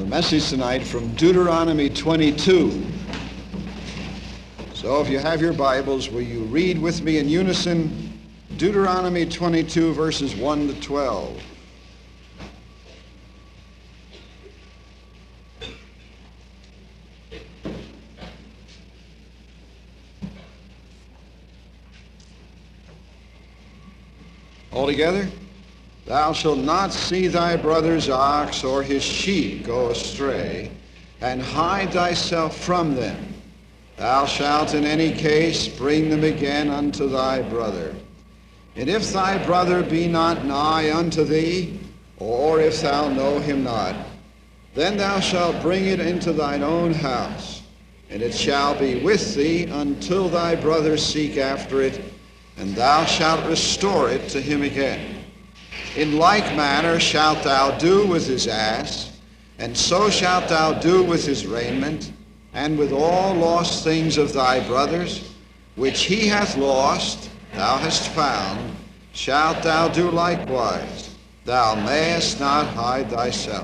The message tonight from Deuteronomy 22. So if you have your Bibles, will you read with me in unison Deuteronomy 22 verses 1 to 12. All together? Thou shalt not see thy brother's ox or his sheep go astray, and hide thyself from them. Thou shalt in any case bring them again unto thy brother. And if thy brother be not nigh unto thee, or if thou know him not, then thou shalt bring it into thine own house, and it shall be with thee until thy brother seek after it, and thou shalt restore it to him again. In like manner shalt thou do with his ass, and so shalt thou do with his raiment, and with all lost things of thy brothers, which he hath lost, thou hast found, shalt thou do likewise. Thou mayest not hide thyself.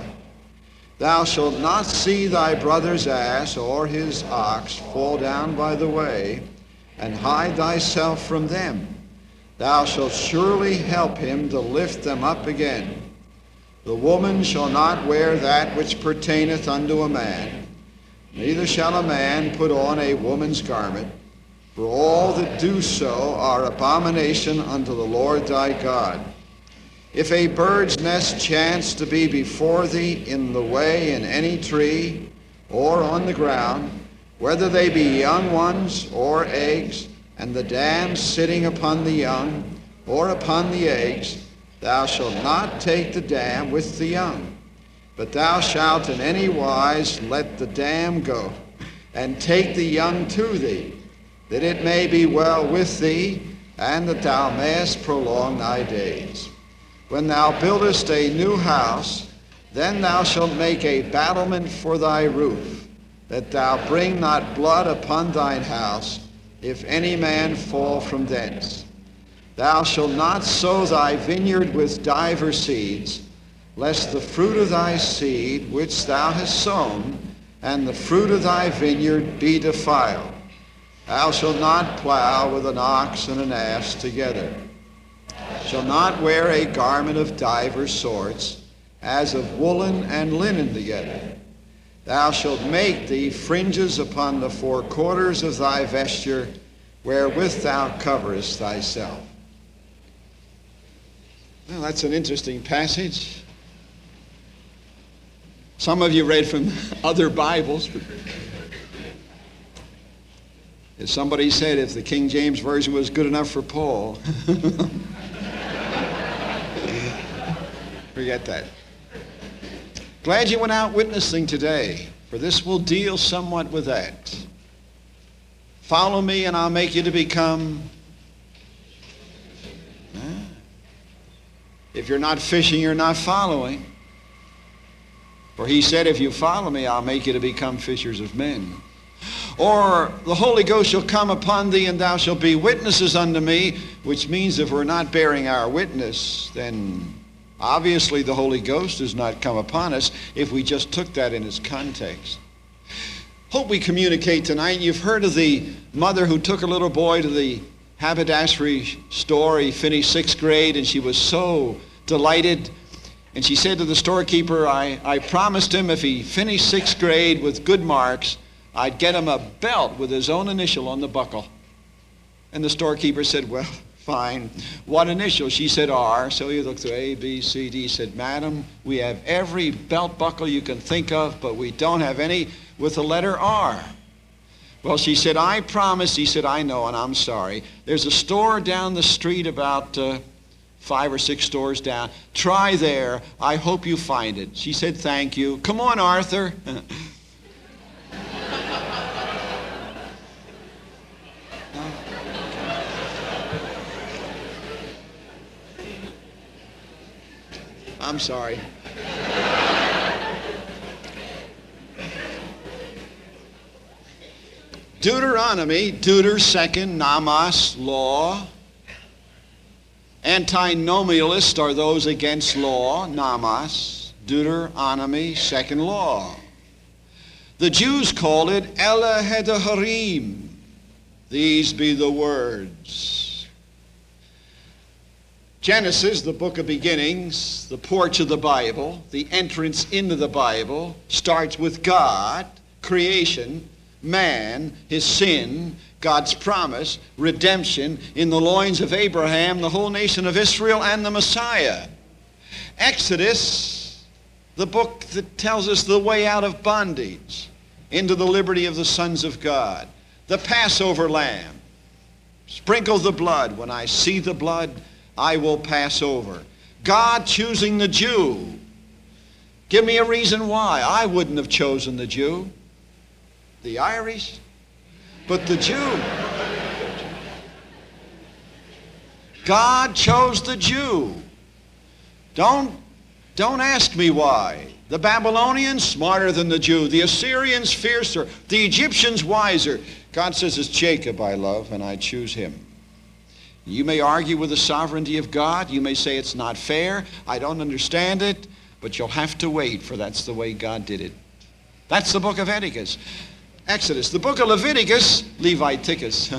Thou shalt not see thy brother's ass or his ox fall down by the way, and hide thyself from them. Thou shalt surely help him to lift them up again. The woman shall not wear that which pertaineth unto a man, neither shall a man put on a woman's garment, for all that do so are abomination unto the Lord thy God. If a bird's nest chance to be before thee in the way in any tree, or on the ground, whether they be young ones or eggs, and the dam sitting upon the young, or upon the eggs, thou shalt not take the dam with the young, but thou shalt in any wise let the dam go, and take the young to thee, that it may be well with thee, and that thou mayest prolong thy days. When thou buildest a new house, then thou shalt make a battlement for thy roof, that thou bring not blood upon thine house, if any man fall from thence. Thou shalt not sow thy vineyard with divers seeds, lest the fruit of thy seed which thou hast sown, and the fruit of thy vineyard be defiled. Thou shalt not plow with an ox and an ass together. Shalt not wear a garment of divers sorts, as of woolen and linen together. Thou shalt make thee fringes upon the four quarters of thy vesture, wherewith thou coverest thyself. Well, that's an interesting passage. Some of you read from other Bibles. But as somebody said, if the King James Version was good enough for Paul, forget that. Glad you went out witnessing today, for this will deal somewhat with that. Follow me and I'll make you to become... If you're not fishing, you're not following. For he said, if you follow me, I'll make you to become fishers of men. Or the Holy Ghost shall come upon thee, and thou shalt be witnesses unto me, which means if we're not bearing our witness, then obviously the Holy Ghost does not come upon us if we just took that in its context. Hope we communicate tonight. You've heard of the mother who took her little boy to the haberdashery store. He finished 6th grade, and she was so delighted. And she said to the storekeeper, I promised him if he finished 6th grade with good marks, I'd get him a belt with his own initial on the buckle. And the storekeeper said, well, fine. What initial? She said R. So he looked through A, B, C, D. He said, madam, we have every belt buckle you can think of, but we don't have any with the letter R. Well, she said, I promise. He said, I know, and I'm sorry. There's a store down the street about 5 or 6 stores down. Try there. I hope you find it. She said, thank you. Come on, Arthur. I'm sorry. Deuteronomy, deuter, second, namas, law. Antinomialists are those against law, namas. Deuteronomy, second law. The Jews called it Ela Hedaharim. These be the words. Genesis, the book of beginnings, the porch of the Bible, the entrance into the Bible, starts with God, creation, man, his sin, God's promise, redemption in the loins of Abraham, the whole nation of Israel, and the Messiah. Exodus, the book that tells us the way out of bondage into the liberty of the sons of God. The Passover lamb. Sprinkle the blood. When I see the blood, I will pass over. God choosing the Jew. Give me a reason why. I wouldn't have chosen the Jew. The Irish. But the Jew. God chose the Jew. Don't ask me why. The Babylonians, smarter than the Jew. The Assyrians, fiercer. The Egyptians, wiser. God says, it's Jacob I love, and I choose him. You may argue with the sovereignty of God. You may say it's not fair. I don't understand it. But you'll have to wait, for that's the way God did it. That's the book of Exodus. The book of Leviticus,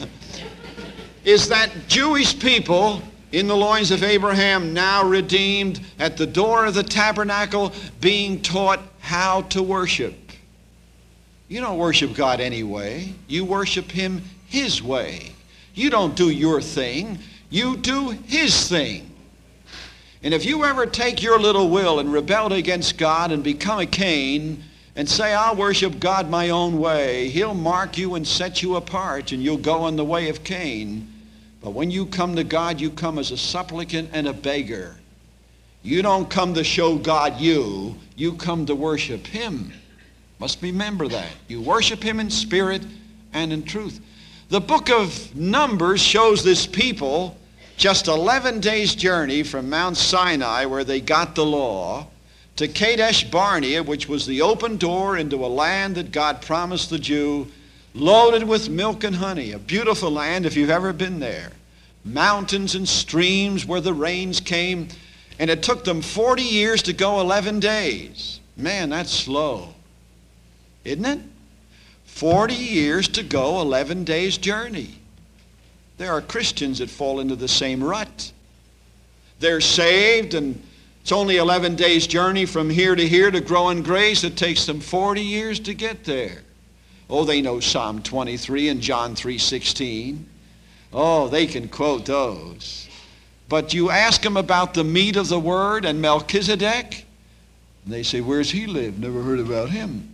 is that Jewish people in the loins of Abraham, now redeemed, at the door of the tabernacle, being taught how to worship. You don't worship God any way. You worship him his way. You don't do your thing. You do his thing. And if you ever take your little will and rebel against God and become a Cain and say, I'll worship God my own way, he'll mark you and set you apart, and you'll go in the way of Cain. But when you come to God, you come as a supplicant and a beggar. You don't come to show God you come to worship him. Must remember that. You worship him in spirit and in truth. The book of Numbers shows this people just 11 days' journey from Mount Sinai, where they got the law, to Kadesh Barnea, which was the open door into a land that God promised the Jew, loaded with milk and honey, a beautiful land if you've ever been there. Mountains and streams where the rains came, and it took them 40 years to go 11 days. Man, that's slow, isn't it? 40 years to go 11 days journey. There are Christians that fall into the same rut. They're saved, and it's only 11 days journey from here to grow in grace. It takes them 40 years to get there. Oh, they know Psalm 23 and John 3:16. Oh, they can quote those. But you ask them about the meat of the word and Melchizedek, and they say, where's he live? Never heard about him.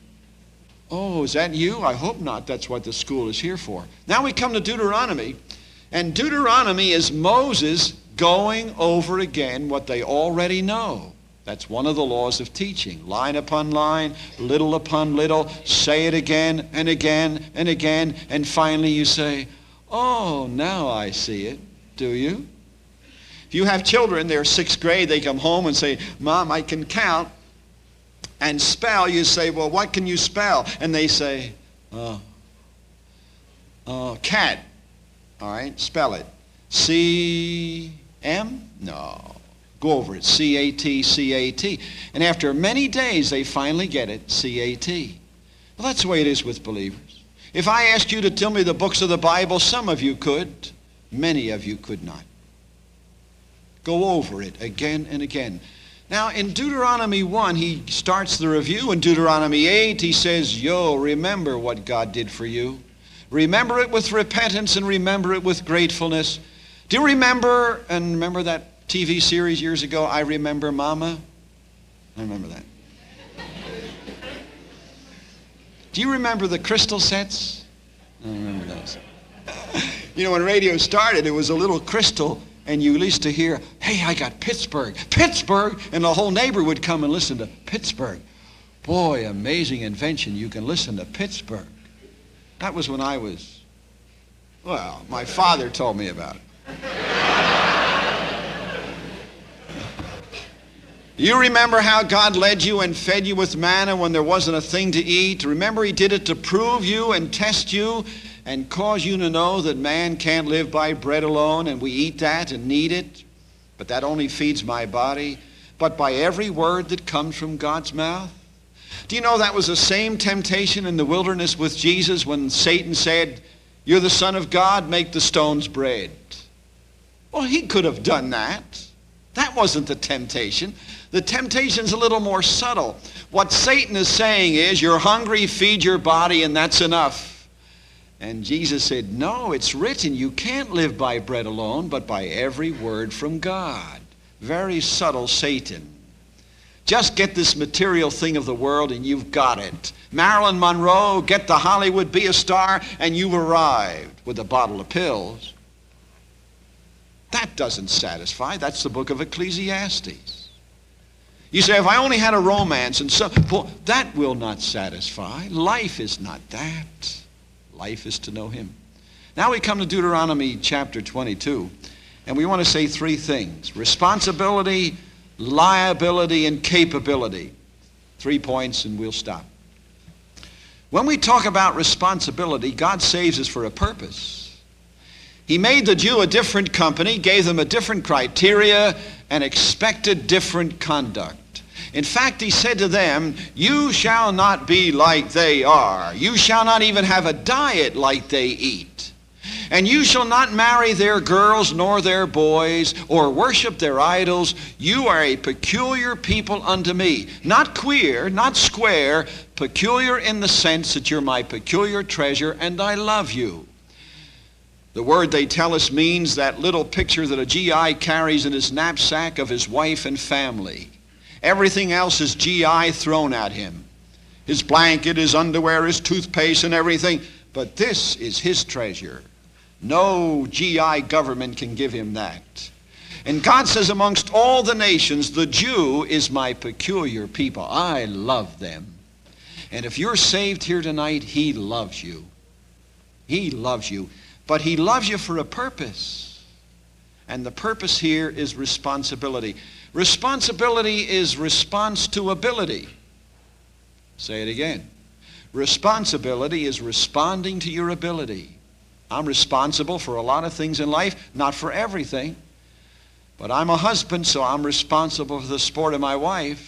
Oh, is that you? I hope not. That's what the school is here for. Now we come to Deuteronomy, and Deuteronomy is Moses going over again what they already know. That's one of the laws of teaching. Line upon line, little upon little, say it again and again and again, and finally you say, oh, now I see it. Do you? If you have children, they're 6th grade, they come home and say, Mom, I can count and spell. You say, well, what can you spell? And they say, cat. All right, spell it. C-M? No. Go over it. C-A-T, C-A-T. And after many days, they finally get it. C-A-T. Well, that's the way it is with believers. If I asked you to tell me the books of the Bible, some of you could. Many of you could not. Go over it again and again. Now, in Deuteronomy 1, he starts the review. In Deuteronomy 8, he says, remember what God did for you. Remember it with repentance and remember it with gratefulness. Do you remember that TV series years ago, I Remember Mama? I remember that. Do you remember the crystal sets? I remember those. You know, when radio started, it was a little crystal, and you used to hear, hey, I got Pittsburgh, Pittsburgh, and the whole neighbor would come and listen to Pittsburgh. Boy, amazing invention, you can listen to Pittsburgh. That was when I was, well, my father told me about it. You remember how God led you and fed you with manna when there wasn't a thing to eat? Remember he did it to prove you and test you and cause you to know that man can't live by bread alone, and we eat that and need it, but that only feeds my body. but by every word that comes from God's mouth. Do you know that was the same temptation in the wilderness with Jesus when Satan said, "You're the Son of God, make the stones bread"? Well, he could have done that. That wasn't the temptation. The temptation's a little more subtle. What Satan is saying is, you're hungry, feed your body, and that's enough. And Jesus said, no, it's written, you can't live by bread alone, but by every word from God. Very subtle Satan. Just get this material thing of the world and you've got it. Marilyn Monroe, get to Hollywood, be a star, and you've arrived with a bottle of pills. That doesn't satisfy. That's the book of Ecclesiastes. You say, if I only had a romance and so, well, that will not satisfy. Life is not that. Life is to know him. Now we come to Deuteronomy chapter 22, and we want to say three things: responsibility, liability, and capability. 3 points and we'll stop. When we talk about responsibility, God saves us for a purpose. He made the Jew a different company, gave them a different criteria, and expected different conduct. In fact, he said to them, you shall not be like they are. You shall not even have a diet like they eat. And you shall not marry their girls nor their boys, or worship their idols. You are a peculiar people unto me. Not queer, not square, peculiar in the sense that you're my peculiar treasure and I love you. The word, they tell us, means that little picture that a GI carries in his knapsack of his wife and family. Everything else is GI thrown at him. His blanket, his underwear, his toothpaste and everything. But this is his treasure. No GI government can give him that. And God says, amongst all the nations, the Jew is my peculiar people. I love them. And if you're saved here tonight, he loves you. He loves you. But he loves you for a purpose. And the purpose here is responsibility. Responsibility is response to ability. Say it again. Responsibility is responding to your ability. I'm responsible for a lot of things in life, not for everything. But I'm a husband, so I'm responsible for the support of my wife.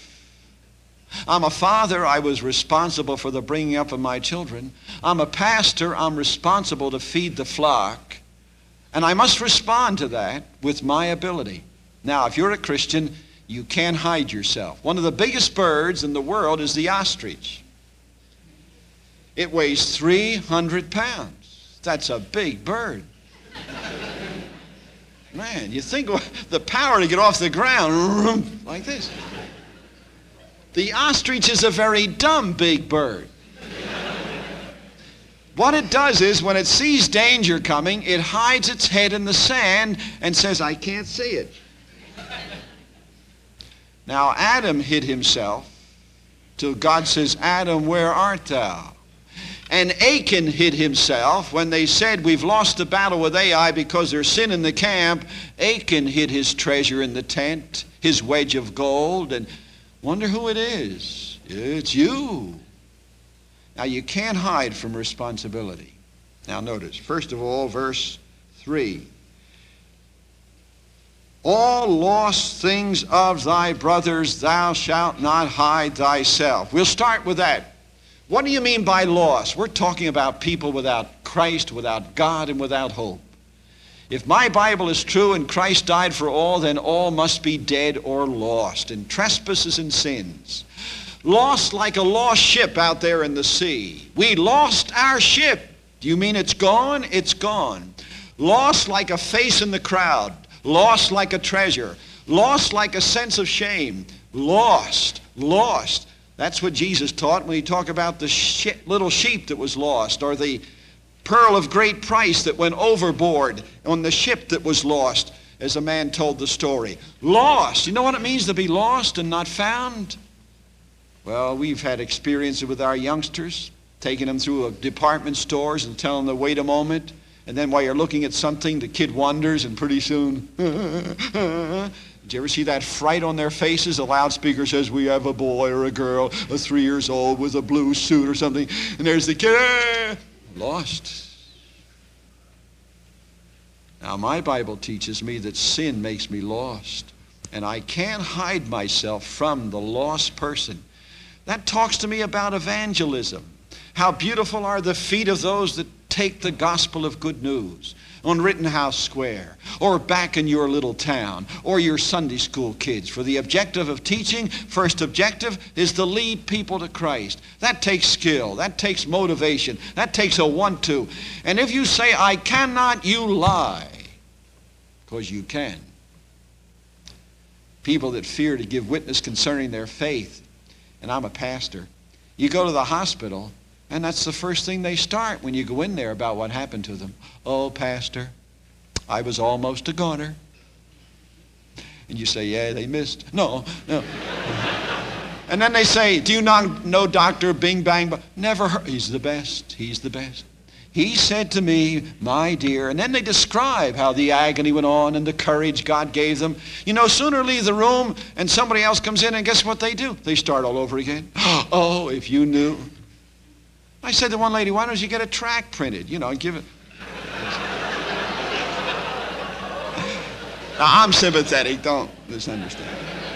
I'm a father, I was responsible for the bringing up of my children. I'm a pastor, I'm responsible to feed the flock. And I must respond to that with my ability. Now, if you're a Christian, you can't hide yourself. One of the biggest birds in the world is the ostrich. It weighs 300 pounds. That's a big bird. Man, you think the power to get off the ground like this. The ostrich is a very dumb big bird. What it does is, when it sees danger coming, it hides its head in the sand and says, I can't see it. Now, Adam hid himself till God says, Adam, where art thou? And Achan hid himself when they said, we've lost the battle with Ai because there's sin in the camp. Achan hid his treasure in the tent, his wedge of gold, and wonder who it is. It's you. Now, you can't hide from responsibility. Now, notice, first of all, verse 3. All lost things of thy brothers thou shalt not hide thyself. We'll start with that. What do you mean by lost? We're talking about people without Christ, without God, and without hope. If my Bible is true and Christ died for all, then all must be dead or lost in trespasses and sins. Lost like a lost ship out there in the sea. We lost our ship. Do you mean it's gone? It's gone. Lost like a face in the crowd. Lost like a treasure. Lost like a sense of shame. Lost. Lost. That's what Jesus taught when he talked about the little sheep that was lost, or the pearl of great price that went overboard on the ship that was lost, as a man told the story. Lost. You know what it means to be lost and not found? Well, we've had experiences with our youngsters, taking them through department stores and telling them to wait a moment. And then while you're looking at something, the kid wanders, and pretty soon, did you ever see that fright on their faces? A loudspeaker says, we have a boy or a girl, 3 years old, with a blue suit or something. And there's the kid, lost. Now, my Bible teaches me that sin makes me lost. and I can't hide myself from the lost person. That talks to me about evangelism. How beautiful are the feet of those that take the gospel of good news on Rittenhouse Square, or back in your little town, or your Sunday school kids. For the objective of teaching, first objective, is to lead people to Christ. That takes skill. That takes motivation. That takes a want-to. And if you say, I cannot, you lie. Because you can. People that fear to give witness concerning their faith, and I'm a pastor, you go to the hospital, and that's the first thing they start when you go in there about what happened to them. Oh, pastor, I was almost a goner. And you say, yeah, they missed. No. And then they say, do you not know Dr. Bing Bang? Never heard. He's the best. He's the best. He said to me, my dear, and then they describe how the agony went on and the courage God gave them. You know, sooner leave the room and somebody else comes in, and guess what they do? They start all over again. Oh, if you knew. I said to one lady, why don't you get a tract printed? You know, and give it. Now, I'm sympathetic. Don't misunderstand.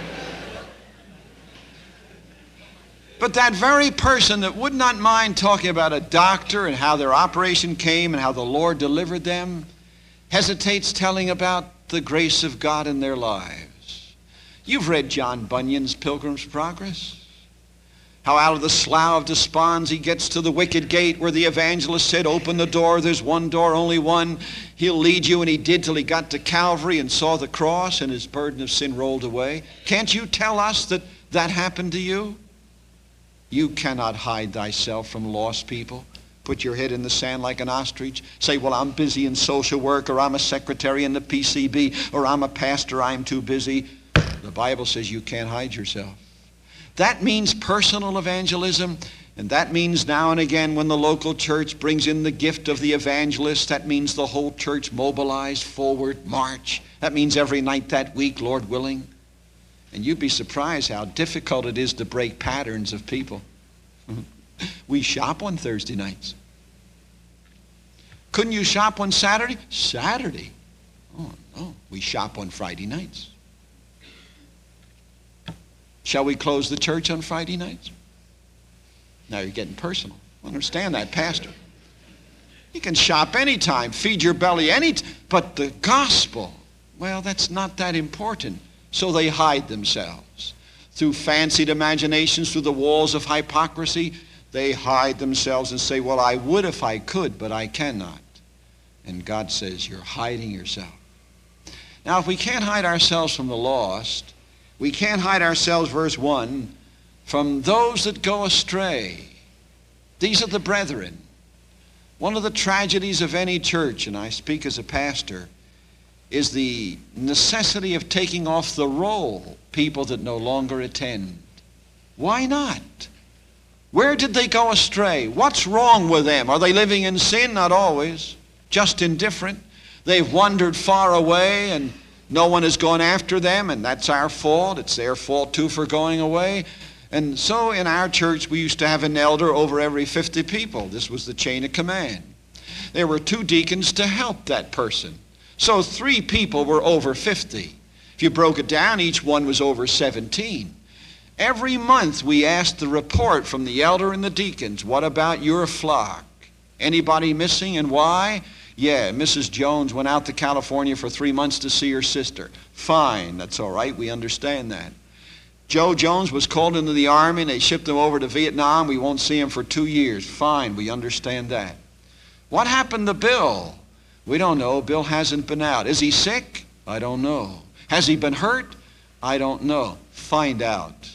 But that very person that would not mind talking about a doctor and how their operation came and how the Lord delivered them hesitates telling about the grace of God in their lives. You've read John Bunyan's Pilgrim's Progress. How out of the slough of despond he gets to the wicket gate where the evangelist said, open the door, there's one door, only one. He'll lead you, and he did till he got to Calvary and saw the cross and his burden of sin rolled away. Can't you tell us that that happened to you? You cannot hide thyself from lost people. Put your head in the sand like an ostrich. Say, well, I'm busy in social work, or I'm a secretary in the PCB, or I'm a pastor, I'm too busy. The Bible says you can't hide yourself. That means personal evangelism, and that means now and again when the local church brings in the gift of the evangelist, that means the whole church mobilized forward, march. That means every night that week, Lord willing. And you'd be surprised how difficult it is to break patterns of people. We shop on Thursday nights. Couldn't you shop on Saturday? Saturday. Oh, no. We shop on Friday nights. Shall we close the church on Friday nights? Now you're getting personal. Understand that, Pastor. You can shop anytime, feed your belly anytime, but the gospel, well, that's not that important. So they hide themselves. Through fancied imaginations, through the walls of hypocrisy, they hide themselves and say, well, I would if I could, but I cannot. And God says, you're hiding yourself. Now, if we can't hide ourselves from the lost, we can't hide ourselves, verse 1, from those that go astray. These are the brethren. One of the tragedies of any church, and I speak as a pastor, is the necessity of taking off the roll people that no longer attend. Why not? Where did they go astray? What's wrong with them? Are they living in sin? Not always. Just indifferent. They've wandered far away and no one has gone after them, and that's our fault. It's their fault too for going away. And so in our church we used to have an elder over every 50 people. This was the chain of command. There were 2 deacons to help that person. So 3 people were over 50. If you broke it down, each one was over 17. Every month we asked the report from the elder and the deacons. What about your flock? Anybody missing, and why? Yeah, Mrs. Jones went out to California for 3 months to see her sister. Fine, that's all right, we understand that. Joe Jones was called into the Army and they shipped him over to Vietnam. We won't see him for 2 years. Fine, we understand that. What happened to Bill? We don't know. Bill hasn't been out. Is he sick? I don't know. Has he been hurt? I don't know. Find out.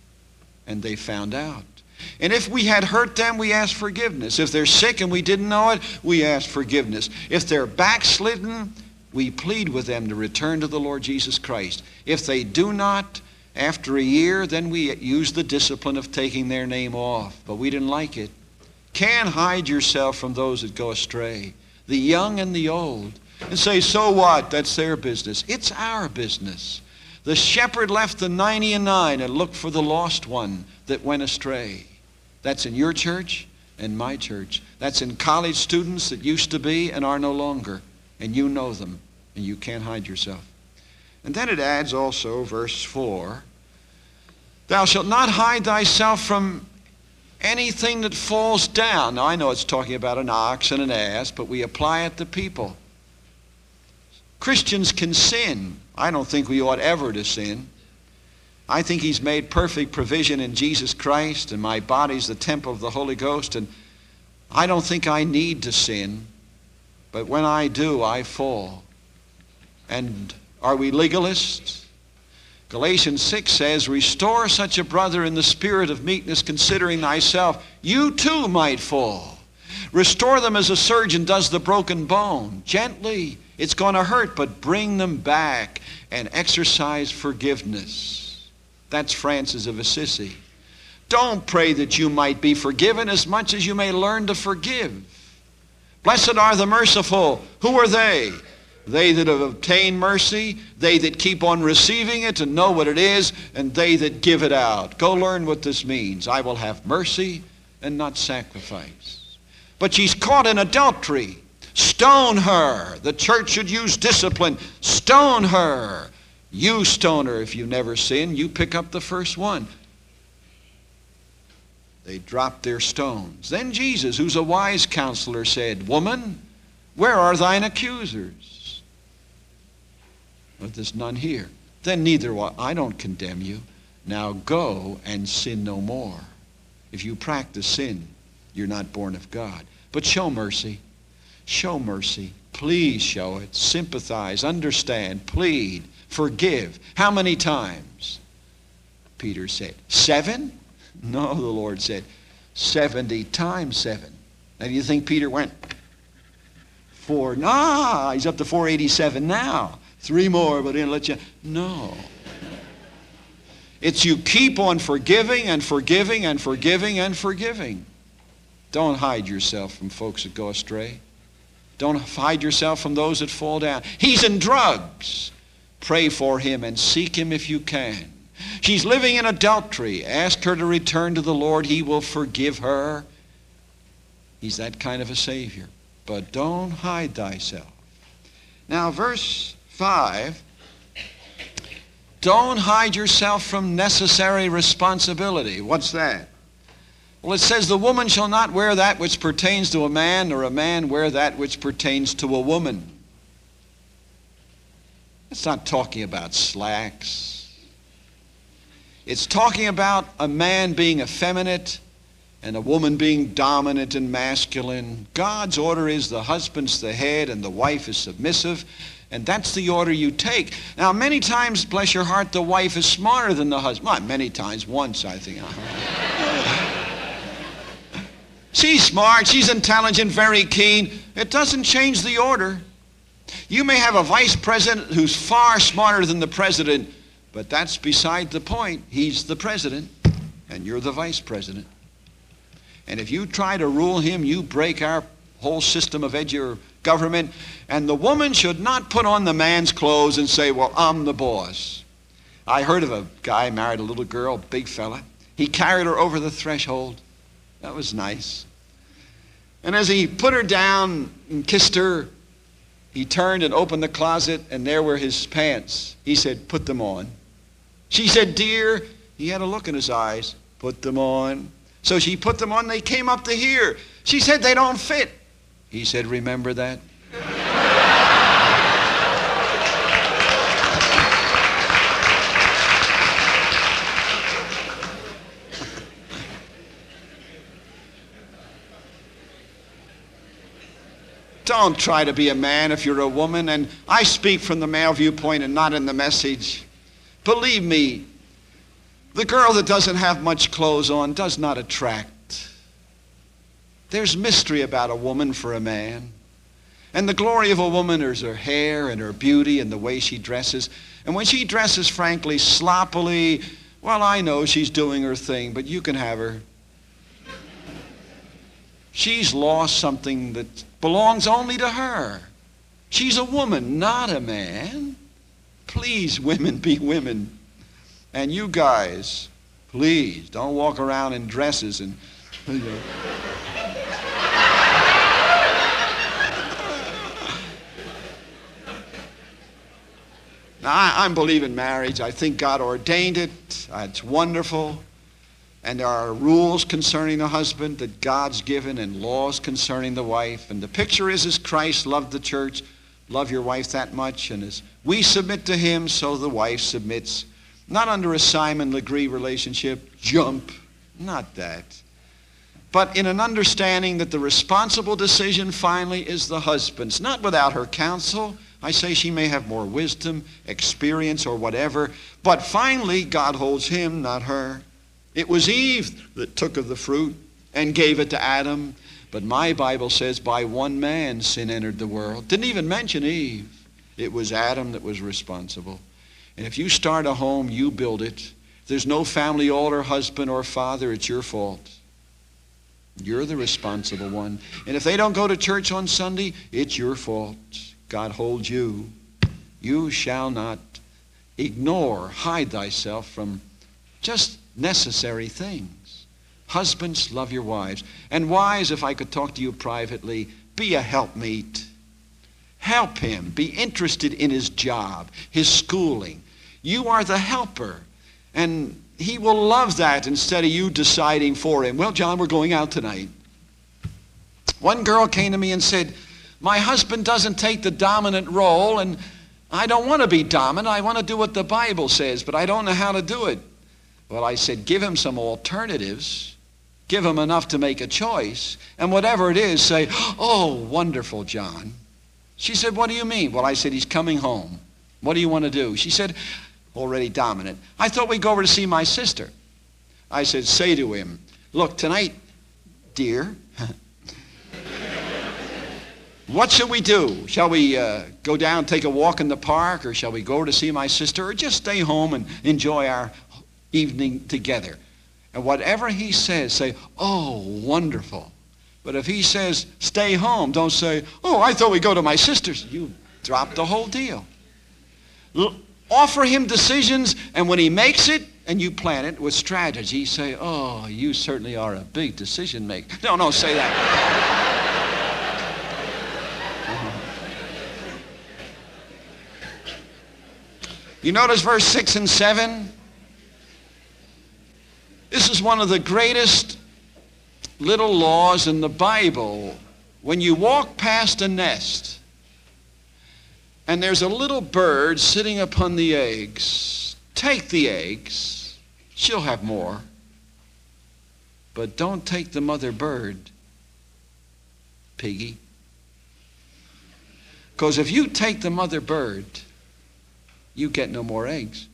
And they found out. And if we had hurt them, we asked forgiveness. If they're sick and we didn't know it, we asked forgiveness. If they're backslidden, we plead with them to return to the Lord Jesus Christ. If they do not, after a year, then we use the discipline of taking their name off. But we didn't like it. Can't hide yourself from those that go astray, the young and the old, and say, so what? That's their business. It's our business. The shepherd left the 99 and looked for the lost one that went astray. That's in your church and my church. That's in college students that used to be and are no longer. And you know them, and you can't hide yourself. And then it adds also, verse 4, thou shalt not hide thyself from anything that falls down. Now I know it's talking about an ox and an ass, but we apply it to people. Christians can sin. I don't think we ought ever to sin. I think he's made perfect provision in Jesus Christ, and my body's the temple of the Holy Ghost, and I don't think I need to sin. But when I do, I fall. And are we legalists? Galatians 6 says, restore such a brother in the spirit of meekness, considering thyself, you too might fall. Restore them as a surgeon does the broken bone. Gently. It's going to hurt, but bring them back and exercise forgiveness. That's Francis of Assisi. Don't pray that you might be forgiven as much as you may learn to forgive. Blessed are the merciful. Who are they? They that have obtained mercy, they that keep on receiving it and know what it is, and they that give it out. Go learn what this means. I will have mercy and not sacrifice. But she's caught in adultery. Stone her. The church should use discipline. Stone her. You stone her if you never sin. You pick up the first one. They dropped their stones. Then Jesus, who's a wise counselor, said, woman, where are thine accusers? But there's none here. Then neither will I don't condemn you. Now go and sin no more. If you practice sin, you're not born of God. But show mercy. Show mercy. Please show it. Sympathize. Understand. Plead. Forgive. How many times? Peter said, 7? No, the Lord said, 70 times 7. Now, do you think Peter went 4? Nah, he's up to 487 now. 3 more, but he'll let you. No. It's you keep on forgiving and forgiving and forgiving and forgiving. Don't hide yourself from folks that go astray. Don't hide yourself from those that fall down. He's in drugs. Pray for him and seek him if you can. She's living in adultery. Ask her to return to the Lord. He will forgive her. He's that kind of a Savior. But don't hide thyself. Now, verse 5. Don't hide yourself from necessary responsibility. What's that? Well, it says, the woman shall not wear that which pertains to a man, nor a man wear that which pertains to a woman. It's not talking about slacks. It's talking about a man being effeminate and a woman being dominant and masculine. God's order is the husband's the head and the wife is submissive, and that's the order you take. Now, many times, bless your heart, the wife is smarter than the husband. Not many times, once, I think. She's smart, she's intelligent, very keen. It doesn't change the order. You may have a vice president who's far smarter than the president, but that's beside the point. He's the president, and you're the vice president. And if you try to rule him, you break our whole system of government. And the woman should not put on the man's clothes and say, well, I'm the boss. I heard of a guy married a little girl, big fella. He carried her over the threshold. That was nice. And as he put her down and kissed her, he turned and opened the closet, and there were his pants. He said, put them on. She said, dear, he had a look in his eyes, put them on. So she put them on, they came up to here. She said, they don't fit. He said, remember that? Don't try to be a man if you're a woman, and I speak from the male viewpoint and not in the message. Believe me, the girl that doesn't have much clothes on does not attract. There's mystery about a woman for a man. And the glory of a woman is her hair and her beauty and the way she dresses. And when she dresses, frankly, sloppily, well, I know she's doing her thing, but you can have her. She's lost something that belongs only to her. She's a woman, not a man. Please, women, be women. And you guys, please, don't walk around in dresses and... Now, I believe in marriage. I think God ordained it. It's wonderful. And there are rules concerning the husband that God's given and laws concerning the wife. And the picture is as Christ loved the church. Love your wife that much. And as we submit to him, so the wife submits. Not under a Simon Legree relationship. Jump. Not that. But in an understanding that the responsible decision finally is the husband's. Not without her counsel. I say she may have more wisdom, experience, or whatever. But finally, God holds him, not her. It was Eve that took of the fruit and gave it to Adam. But my Bible says by one man sin entered the world. Didn't even mention Eve. It was Adam that was responsible. And if you start a home, you build it. If there's no family altar, husband or father, it's your fault. You're the responsible one. And if they don't go to church on Sunday, it's your fault. God holds you. You shall not ignore, hide thyself from just necessary things. Husbands, love your wives. And wives, if I could talk to you privately, be a helpmeet. Help him. Be interested in his job, his schooling. You are the helper. And he will love that instead of you deciding for him. Well, John, we're going out tonight. One girl came to me and said, my husband doesn't take the dominant role, and I don't want to be dominant. I want to do what the Bible says, but I don't know how to do it. Well, I said, give him some alternatives. Give him enough to make a choice. And whatever it is, say, oh, wonderful, John. She said, what do you mean? Well, I said, he's coming home. What do you want to do? She said, already dominant. I thought we'd go over to see my sister. I said, say to him, look, tonight, dear, what shall we do? Shall we go down, take a walk in the park, or shall we go to see my sister, or just stay home and enjoy our evening together? And whatever he says, say, oh, wonderful. But if he says, stay home, don't say, oh, I thought we'd go to my sister's. You drop the whole deal. Offer him decisions, and when he makes it, and you plan it with strategy, say, oh, you certainly are a big decision maker. No, say that. You notice verse 6 and 7? This is one of the greatest little laws in the Bible. When you walk past a nest and there's a little bird sitting upon the eggs, take the eggs. She'll have more. But don't take the mother bird, piggy. Because if you take the mother bird, you get no more eggs.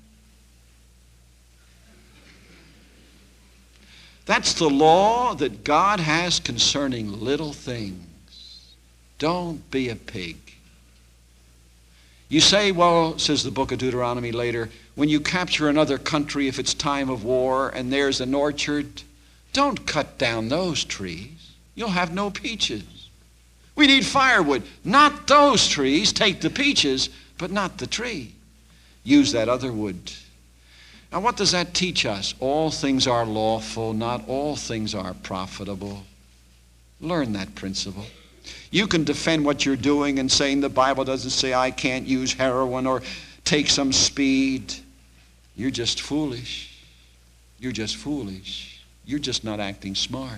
That's the law that God has concerning little things. Don't be a pig. You say, well, says the book of Deuteronomy later, when you capture another country, if it's time of war and there's an orchard, don't cut down those trees. You'll have no peaches. We need firewood. Not those trees. Take the peaches, but not the tree. Use that other wood. Now, what does that teach us? All things are lawful, not all things are profitable. Learn that principle. You can defend what you're doing and saying the Bible doesn't say I can't use heroin or take some speed. You're just foolish. You're just foolish. You're just not acting smart.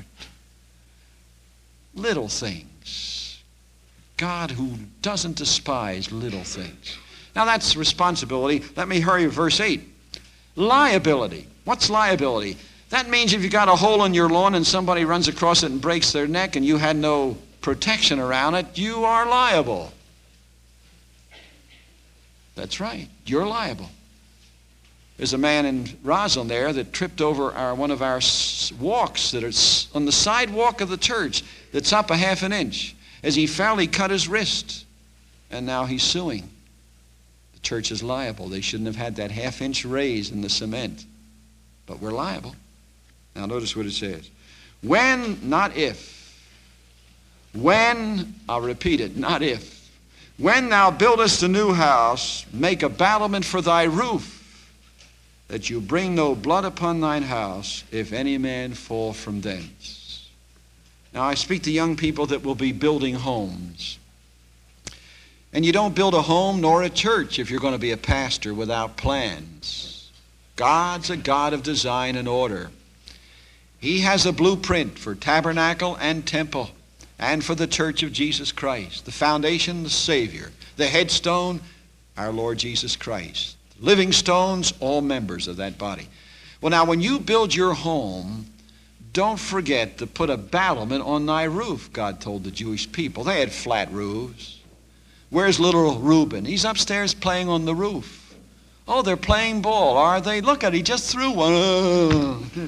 Little things. God who doesn't despise little things. Now that's responsibility. Let me hurry with verse 8. Liability. What's liability? That means if you got a hole in your lawn and somebody runs across it and breaks their neck and you had no protection around it, you are liable. That's right. You're liable. There's a man in Roslyn there that tripped over one of our walks that is on the sidewalk of the church that's up a half an inch. As he fell, he cut his wrist, and now he's suing. The church is liable. They shouldn't have had that half-inch raise in the cement, but we're liable. Now notice what it says. When, not if. When, I'll repeat it, not if. When thou buildest a new house, make a battlement for thy roof, that you bring no blood upon thine house, if any man fall from thence. Now I speak to young people that will be building homes. And you don't build a home nor a church if you're going to be a pastor without plans. God's a God of design and order. He has a blueprint for tabernacle and temple and for the church of Jesus Christ. The foundation, the Savior. The headstone, our Lord Jesus Christ. Living stones, all members of that body. Well, now, when you build your home, don't forget to put a battlement on thy roof, God told the Jewish people. They had flat roofs. Where's little Reuben? He's upstairs playing on the roof. Oh, they're playing ball, are they? Look at it, he just threw one.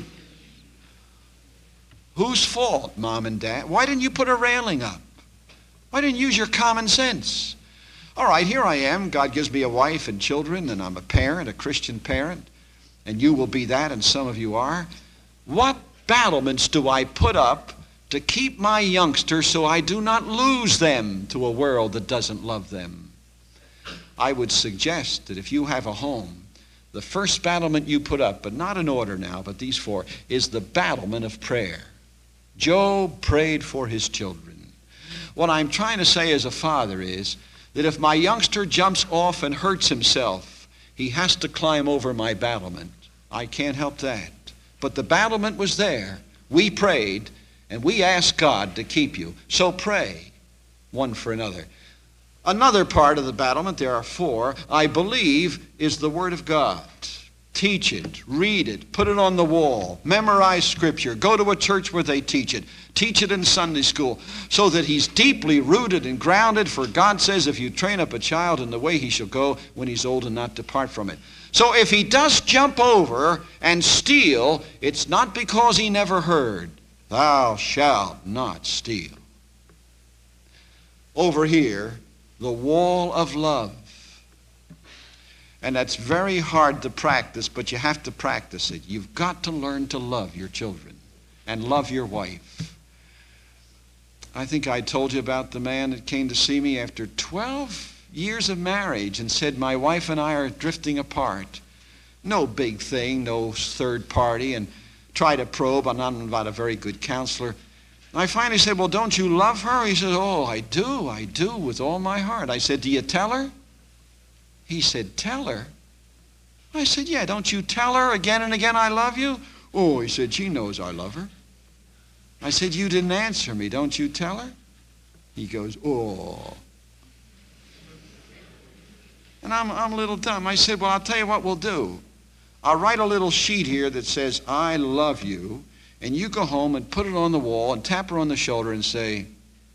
Whose fault, Mom and Dad? Why didn't you put a railing up? Why didn't you use your common sense? All right, here I am. God gives me a wife and children, and I'm a parent, a Christian parent, and you will be that, and some of you are. What battlements do I put up to keep my youngsters so I do not lose them to a world that doesn't love them? I would suggest that if you have a home, the first battlement you put up, but not in order now, but these four, is the battlement of prayer. Job prayed for his children. What I'm trying to say as a father is that if my youngster jumps off and hurts himself, he has to climb over my battlement. I can't help that. But the battlement was there. We prayed, and we asked God to keep you. So pray one for another. Another part of the battlement, there are four, I believe, is the Word of God. Teach it, read it, put it on the wall, memorize Scripture, go to a church where they teach it in Sunday school, so that he's deeply rooted and grounded, for God says, if you train up a child in the way he shall go, when he's old and not depart from it. So if he does jump over and steal, it's not because he never heard, thou shalt not steal. Over here, the wall of love. And that's very hard to practice, but you have to practice it. You've got to learn to love your children and love your wife. I think I told you about the man that came to see me after 12 years of marriage and said, my wife and I are drifting apart. No big thing, no third party, and try to probe. I'm not a very good counselor. And I finally said, well, don't you love her? He said, oh, I do with all my heart. I said, do you tell her? He said, tell her? I said, yeah, don't you tell her again and again I love you? Oh, he said, she knows I love her. I said, you didn't answer me. Don't you tell her? He goes, oh. And I'm a little dumb. I said, well, I'll tell you what we'll do. I'll write a little sheet here that says, I love you, and you go home and put it on the wall and tap her on the shoulder and say,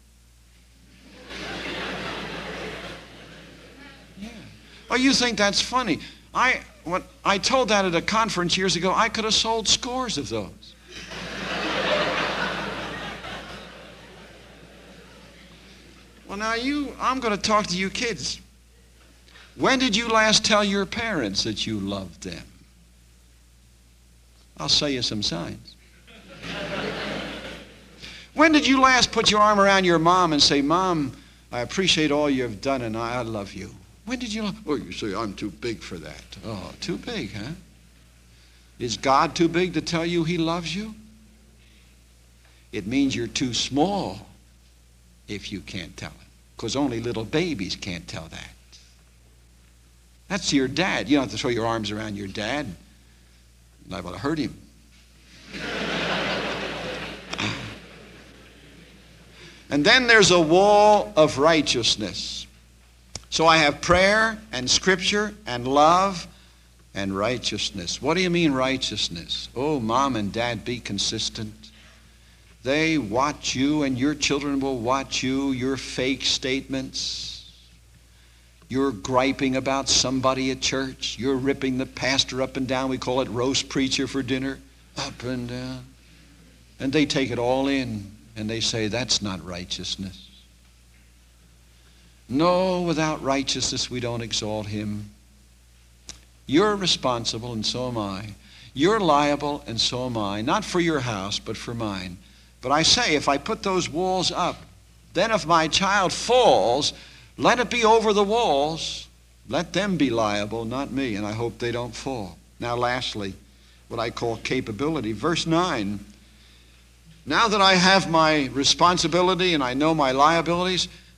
yeah. Oh, you think that's funny. When I told that at a conference years ago, I could have sold scores of those. Well, now I'm going to talk to you kids. When did you last tell your parents that you loved them? I'll show you some signs. When did you last put your arm around your mom and say, Mom, I appreciate all you've done and I love you? When did you? Oh, you say, I'm too big for that. Oh, too big, huh? Is God too big to tell you he loves you? It means you're too small if you can't tell it. Because only little babies can't tell that. That's your dad. You don't have to throw your arms around your dad. You're liable to hurt him. And then there's a wall of righteousness. So I have prayer and Scripture and love and righteousness. What do you mean righteousness? Oh, Mom and Dad, be consistent. They watch you and your children will watch you, your fake statements. You're griping about somebody at church. You're ripping the pastor up and down. We call it roast preacher for dinner. Up and down. And they take it all in and they say, that's not righteousness. No, without righteousness we don't exalt him. You're responsible and so am I. You're liable and so am I. Not for your house, but for mine. But I say, if I put those walls up, then if my child falls, let it be over the walls. Let them be liable, not me, and I hope they don't fall. Now lastly, what I call capability. Verse 9. Now that I have my responsibility and I know my liabilities,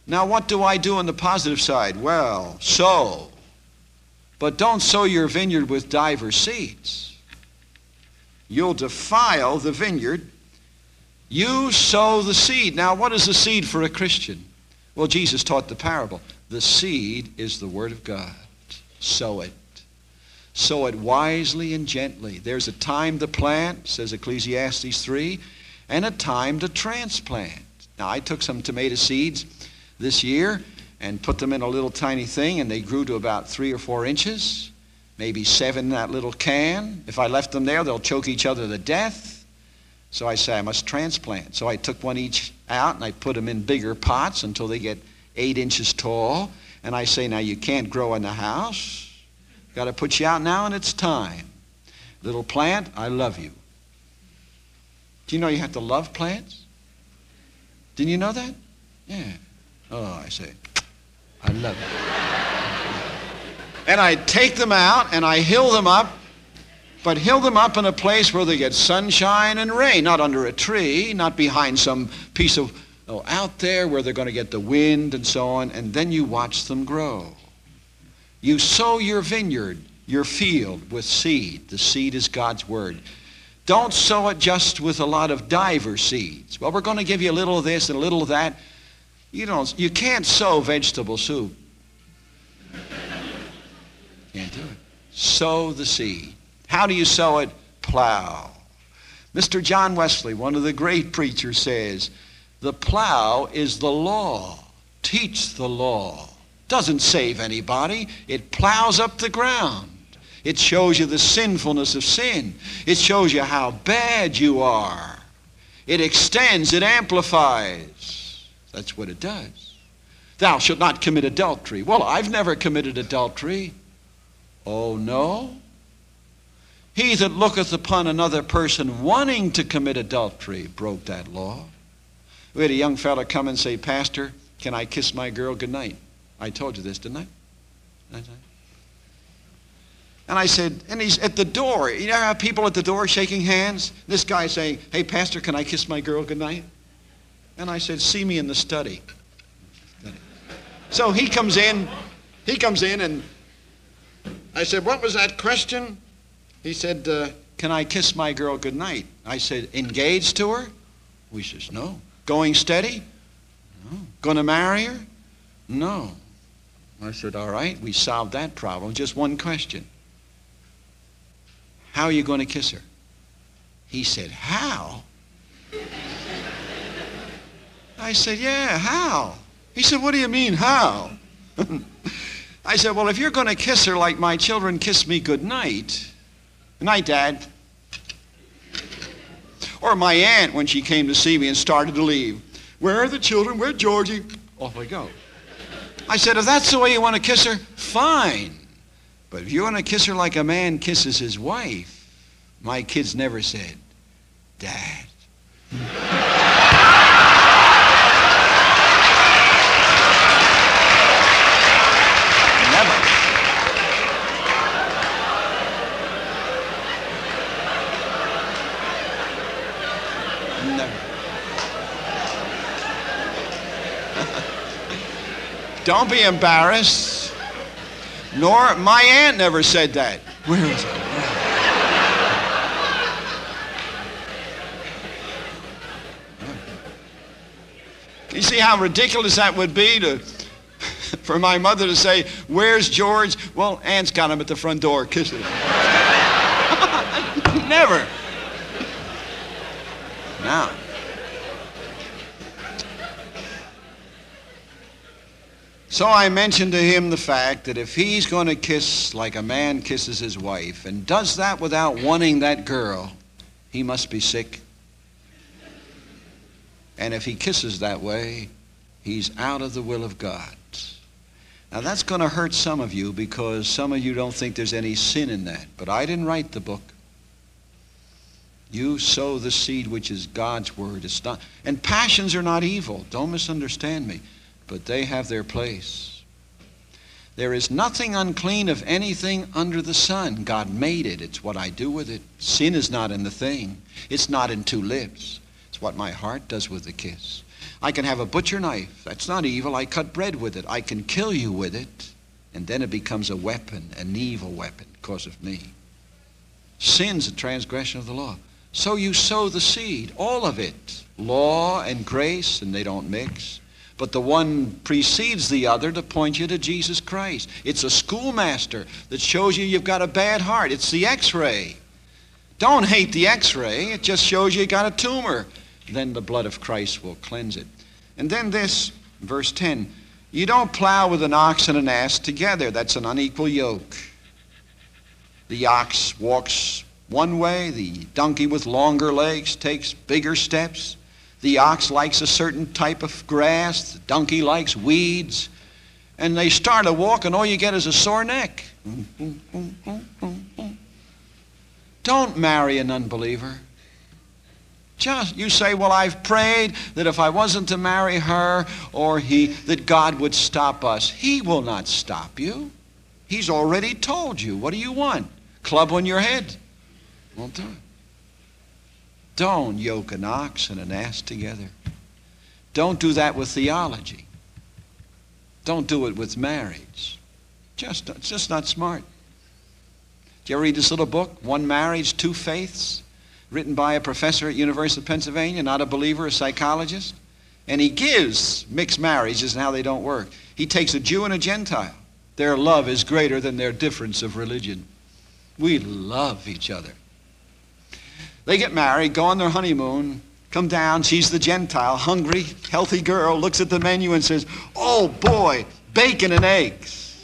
Now, what do I do on the positive side? Well, sow. But don't sow your vineyard with diverse seeds. You'll defile the vineyard. You sow the seed. Now, what is the seed for a Christian? Well, Jesus taught the parable. The seed is the Word of God. Sow it. Sow it wisely and gently. There's a time to plant, says Ecclesiastes 3, and a time to transplant. Now, I took some tomato seeds this year and put them in a little tiny thing, and they grew to about 3 or 4 inches, maybe 7 in that little can. If I left them there, they'll choke each other to death. So I say I must transplant. So I took one each out, and I put them in bigger pots until they get 8 inches tall. And I say, now you can't grow in the house. Got to put you out now, and it's time. Little plant, I love you. Do you know you have to love plants? Didn't you know that? Yeah. Oh, I say, I love you. And I take them out, and I hill them up, but hill them up in a place where they get sunshine and rain, not under a tree, not behind some piece of, out there where they're going to get the wind and so on, and then you watch them grow. You sow your vineyard, your field, with seed. The seed is God's Word. Don't sow it just with a lot of diverse seeds. Well, we're going to give you a little of this and a little of that. You can't sow vegetable soup. Can't do it. Sow the seed. How do you sow it? Plow. Mr. John Wesley, one of the great preachers, says, the plow is the law. Teach the law. Doesn't save anybody. It plows up the ground. It shows you the sinfulness of sin. It shows you how bad you are. It extends, it amplifies. That's what it does. Thou shalt not commit adultery. Well, I've never committed adultery. Oh, no? He that looketh upon another person wanting to commit adultery broke that law. We had a young fellow come and say, Pastor, can I kiss my girl goodnight? I told you this, didn't I? And I said, and he's at the door. You know how people at the door shaking hands? This guy saying, hey, Pastor, can I kiss my girl goodnight? And I said, see me in the study. So he comes in, and I said, what was that question? He said, can I kiss my girl goodnight? I said, engaged to her? He says, no. Going steady? No. Going to marry her? No. I said, all right, we solved that problem. Just one question. How are you going to kiss her? He said, how? I said, yeah, how? He said, what do you mean, how? I said, well, if you're going to kiss her like my children kiss me goodnight, good night, Dad. Or my aunt when she came to see me and started to leave. Where are the children? Where's Georgie? Off I go. I said, if that's the way you want to kiss her, fine. But if you want to kiss her like a man kisses his wife, my kids never said, Dad. Never. Never. Don't be embarrassed. Nor, my aunt never said that. Where is it? You see how ridiculous that would be for my mother to say, where's George? Well, Aunt's got him at the front door kissing him. Never. Now. So I mentioned to him the fact that if he's going to kiss like a man kisses his wife and does that without wanting that girl, he must be sick. And if he kisses that way, he's out of the will of God. Now that's going to hurt some of you because some of you don't think there's any sin in that. But I didn't write the book. You sow the seed which is God's word. It's not, and passions are not evil. Don't misunderstand me. But they have their place. There is nothing unclean of anything under the sun. God made it. It's what I do with it. Sin is not in the thing. It's not in two lips. It's what my heart does with the kiss. I can have a butcher knife. That's not evil. I cut bread with it. I can kill you with it. And then it becomes a weapon, an evil weapon, because of me. Sin's a transgression of the law. So you sow the seed, all of it. Law and grace, and they don't mix. But the one precedes the other to point you to Jesus Christ. It's a schoolmaster that shows you you've got a bad heart. It's the x-ray. Don't hate the x-ray. It just shows you got a tumor. Then the blood of Christ will cleanse it. And then this, verse 10, you don't plow with an ox and an ass together. That's an unequal yoke. The ox walks one way. The donkey with longer legs takes bigger steps. The ox likes a certain type of grass. The donkey likes weeds. And they start a walk, and all you get is a sore neck. Don't marry an unbeliever. Just, you say, well, I've prayed that if I wasn't to marry her or he, that God would stop us. He will not stop you. He's already told you. What do you want? Club on your head? Won't do it. Don't yoke an ox and an ass together. Don't do that with theology. Don't do it with marriage. It's just not smart. Did you ever read this little book, One Marriage, Two Faiths? Written by a professor at University of Pennsylvania, not a believer, a psychologist. And he gives mixed marriages and how they don't work. He takes a Jew and a Gentile. Their love is greater than their difference of religion. We love each other. They get married, go on their honeymoon, come down, she's the Gentile, hungry, healthy girl, looks at the menu and says, oh boy, bacon and eggs.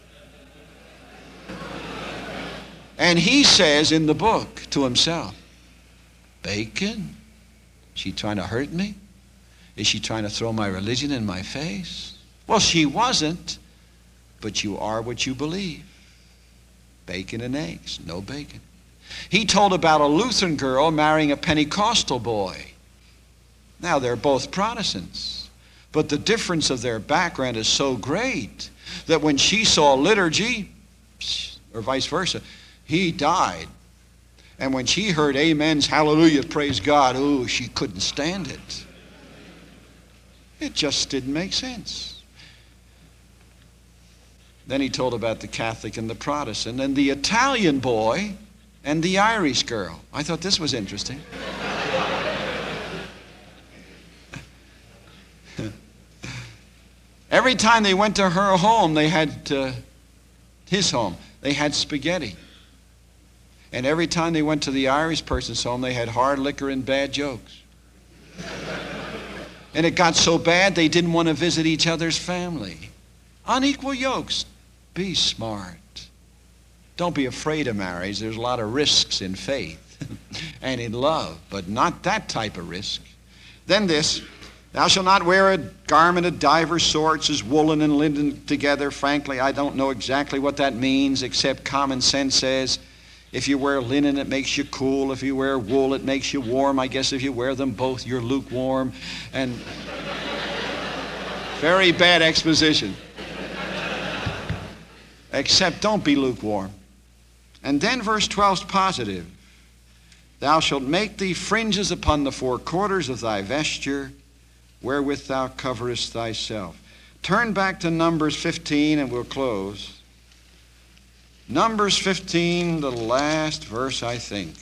And he says in the book to himself, bacon? Is she trying to hurt me? Is she trying to throw my religion in my face? Well, she wasn't, but you are what you believe. Bacon and eggs, no bacon. He told about a Lutheran girl marrying a Pentecostal boy. Now, they're both Protestants, but the difference of their background is so great that when she saw liturgy, or vice versa, he died. And when she heard amens, hallelujah, praise God, ooh, she couldn't stand it. It just didn't make sense. Then he told about the Catholic and the Protestant, and the Italian boy and the Irish girl. I thought this was interesting. Every time they went to her home, they had his home, they had spaghetti. And every time they went to the Irish person's home, they had hard liquor and bad jokes. And it got so bad they didn't want to visit each other's family. Unequal yokes. Be smart. Don't be afraid of marriage. There's a lot of risks in faith and in love, but not that type of risk. Then this, thou shalt not wear a garment of divers sorts as woolen and linen together. Frankly, I don't know exactly what that means, except common sense says, if you wear linen, it makes you cool. If you wear wool, it makes you warm. I guess if you wear them both, you're lukewarm. And very bad exposition. Except don't be lukewarm. And then verse 12 is positive. Thou shalt make thee fringes upon the four quarters of thy vesture, wherewith thou coverest thyself. Turn back to Numbers 15 and we'll close. Numbers 15, the last verse, I think.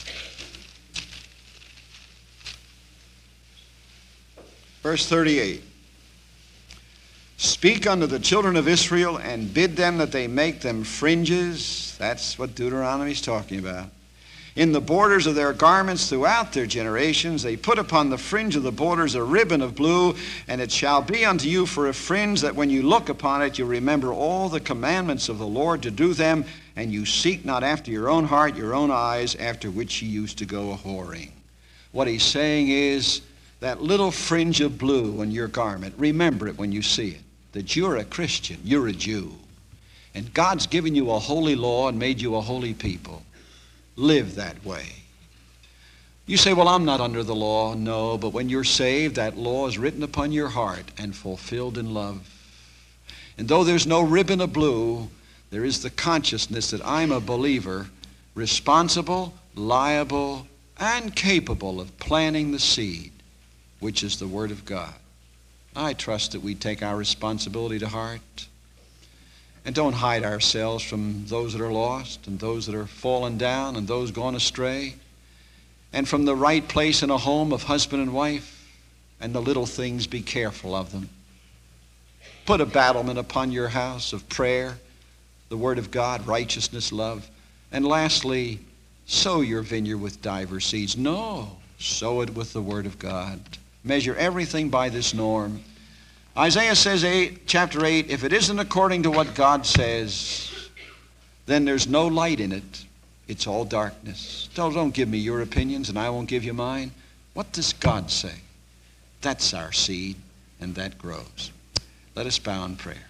Verse 38. Speak unto the children of Israel and bid them that they make them fringes. That's what Deuteronomy is talking about. In the borders of their garments throughout their generations, they put upon the fringe of the borders a ribbon of blue, and it shall be unto you for a fringe, that when you look upon it, you remember all the commandments of the Lord to do them, and you seek not after your own heart, your own eyes, after which you used to go a-whoring. What he's saying is, that little fringe of blue on your garment, remember it when you see it, that you're a Christian, you're a Jew, and God's given you a holy law and made you a holy people. Live that way. You say, well, I'm not under the law. No, but when you're saved, that law is written upon your heart and fulfilled in love. And though there's no ribbon of blue, there is the consciousness that I'm a believer, responsible, liable, and capable of planting the seed, which is the Word of God. I trust that we take our responsibility to heart and don't hide ourselves from those that are lost and those that are fallen down and those gone astray, and from the right place in a home of husband and wife, and the little things, be careful of them. Put a battlement upon your house of prayer, the Word of God, righteousness, love. And lastly, sow your vineyard with diverse seeds. No, sow it with the Word of God. Measure everything by this norm. Isaiah says, chapter 8, if it isn't according to what God says, then there's no light in it. It's all darkness. Don't give me your opinions and I won't give you mine. What does God say? That's our seed, and that grows. Let us bow in prayer.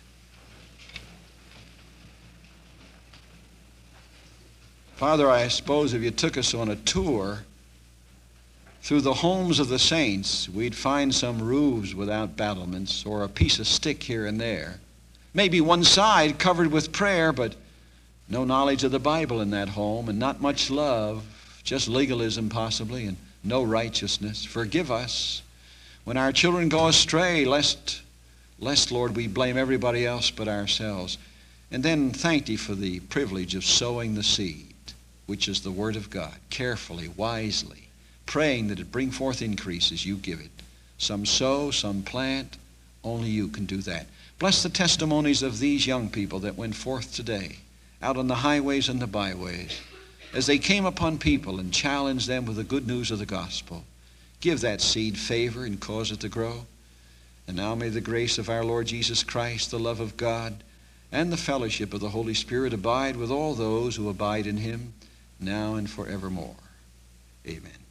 Father, I suppose if you took us on a tour through the homes of the saints, we'd find some roofs without battlements or a piece of stick here and there. Maybe one side covered with prayer, but no knowledge of the Bible in that home, and not much love, just legalism possibly, and no righteousness. Forgive us when our children go astray, lest, Lord, we blame everybody else but ourselves. And then thank Thee for the privilege of sowing the seed, which is the Word of God, carefully, wisely, praying that it bring forth increase as You give it. Some sow, some plant. Only You can do that. Bless the testimonies of these young people that went forth today, out on the highways and the byways, as they came upon people and challenged them with the good news of the gospel. Give that seed favor and cause it to grow. And now may the grace of our Lord Jesus Christ, the love of God, and the fellowship of the Holy Spirit abide with all those who abide in Him, now and forevermore. Amen.